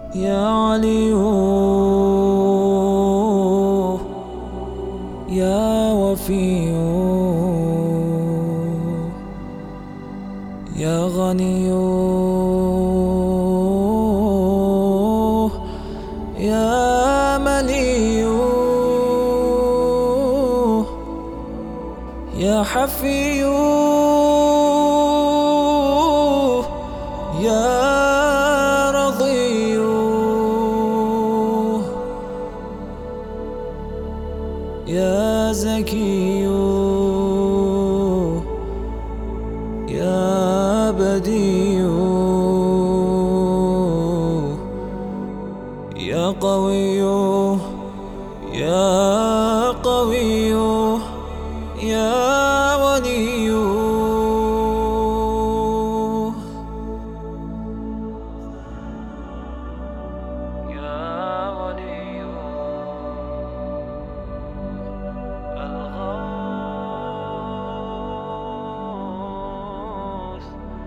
يا علي يا وفي يا غني يا ملي يا حفي يا رضي يا زكي يا بديع يا قوي يا قوي يا ولي يا ولي الغوث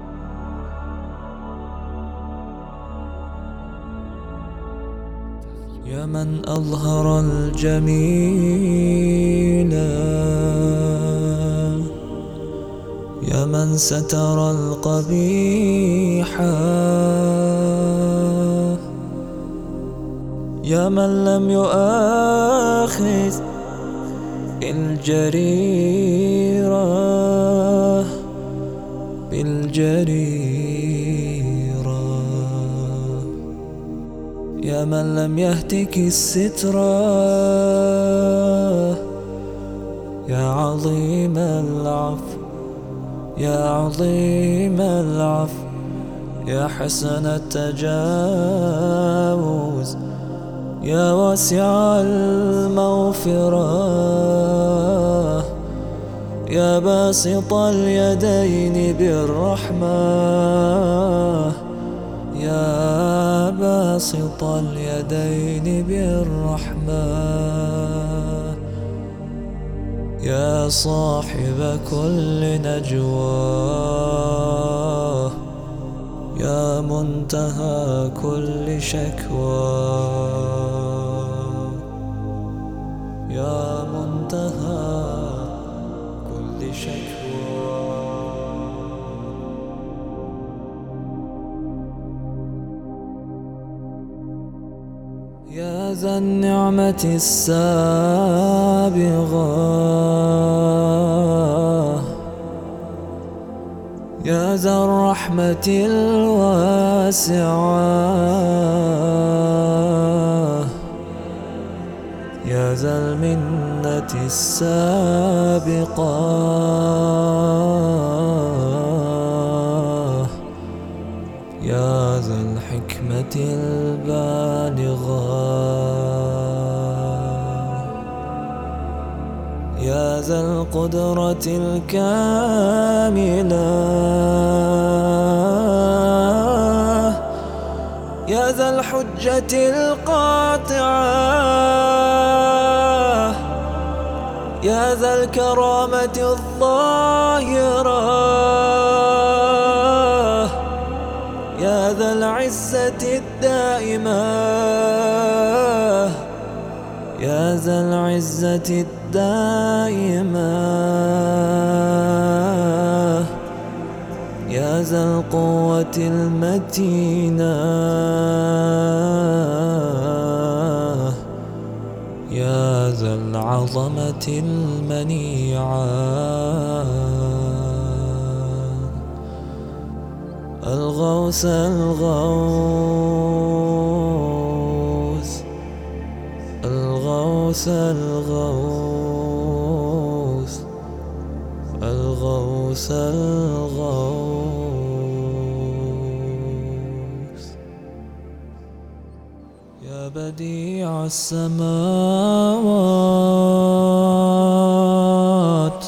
يا من أظهر الجميل يا من ستر القبيح يا من لم يؤاخذ الجريرة بالجريرة يا من لم يهتك الستر يا عظيم العفو يا عظيم العفو يا حسن التجاوز يا واسع المغفرة يا باسط اليدين بالرحمة يا باسط اليدين بالرحمة يا صاحب كل نجوى يا منتهى كل شكوى يا منتهى كل شكوى يا ذا النعمة السابغة يا ذا الرحمة الواسعة يا ذا المنة السابقة يا ذا الحكمة البالغة يا ذا القدرة الكاملة يا ذا الحجة القاطعة يا ذا الكرامة الظاهرة يا ذا العزة الدائمة يا ذا العزة الدائمة يا ذا القوة المتينة يا ذا العظمة المنيعة الغوث الغوث الغوث الغوث الغوث الغوث يا بديع السماوات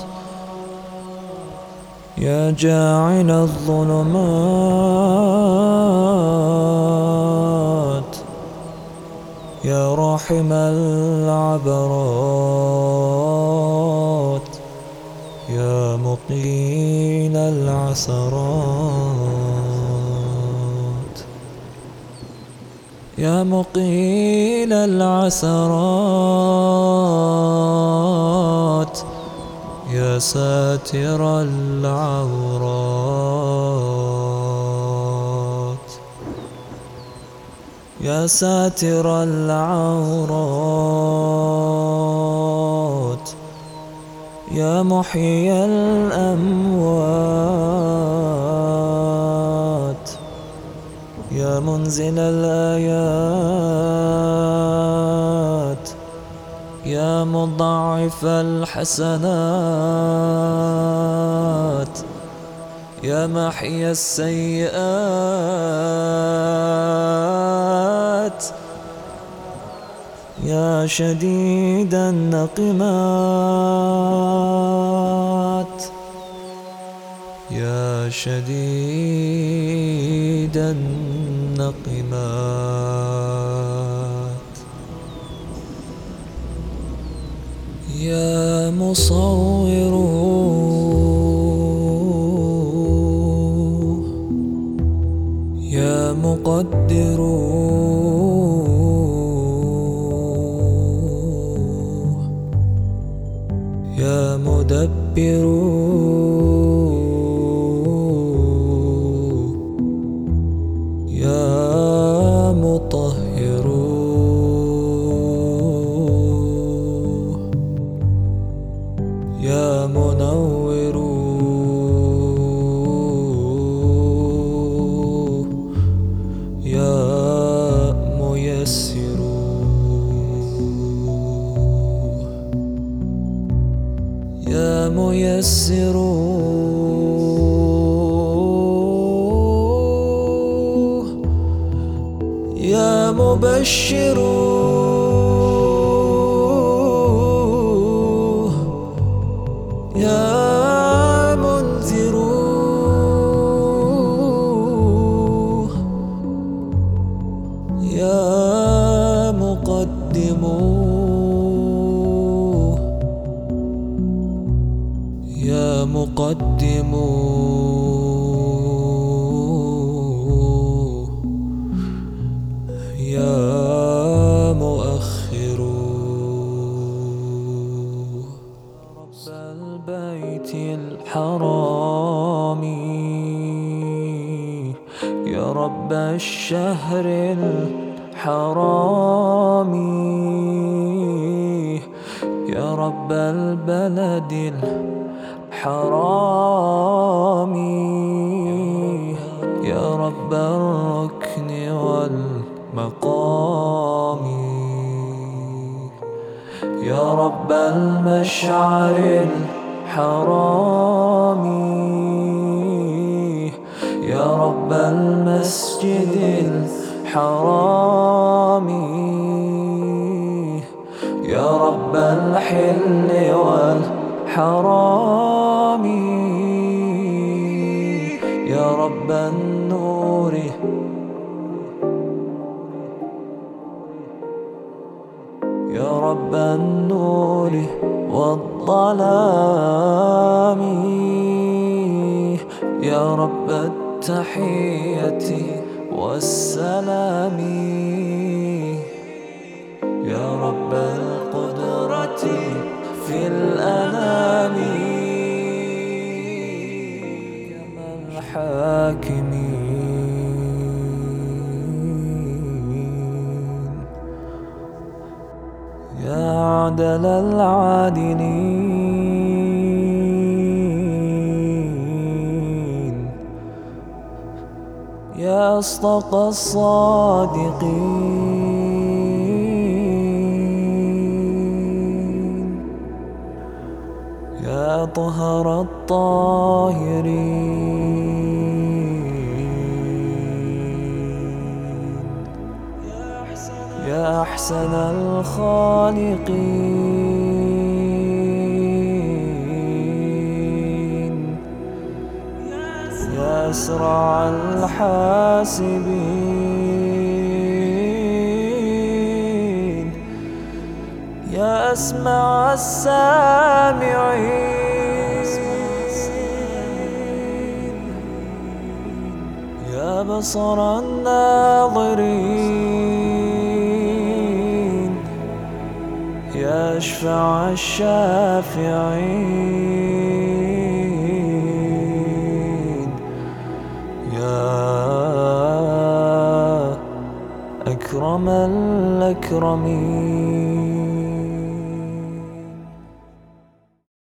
يا جاعل الظلمات يا راحم العبرات يا مقيل العثرات يا مقيل العثرات، يا ساتر العورات، يا ساتر العورات، يا محيي الأموات، يا منزل الآيات، يا مضاعف الحسنات، يا محيي السيئات، يا شديد النقمات، يا شديد النقمات، يا مصور، يا مقدر، يا مدبر، يا مطهر، يا منور، يا ميسر، يا ميسر، يا مبشر، يا منذر، يا مقدم، يا مقدم، يا مؤخر، رب البيت الحرام، يا رب الشهر الحرام، يا رب البلد الحرام، يا رب الركن والمقام، يا رب المشعر الحرام، يا رب المسجد الحرام، يا رب الحل والحرام، يا رب النور، يا رب النور والظلام، يا رب التحية والسلام، يا رب القدرة في الأنام، يا من الحاكمين، يا عدل العادلين، يا أصدق الصادقين، يا طهر الطاهرين، يا أحسن الخالقين، يا أسرع الحاسبين، يا أسمع السامعين، يا بصر الناظرين، أشفع الشافعين، يا أكرم الأكرمين.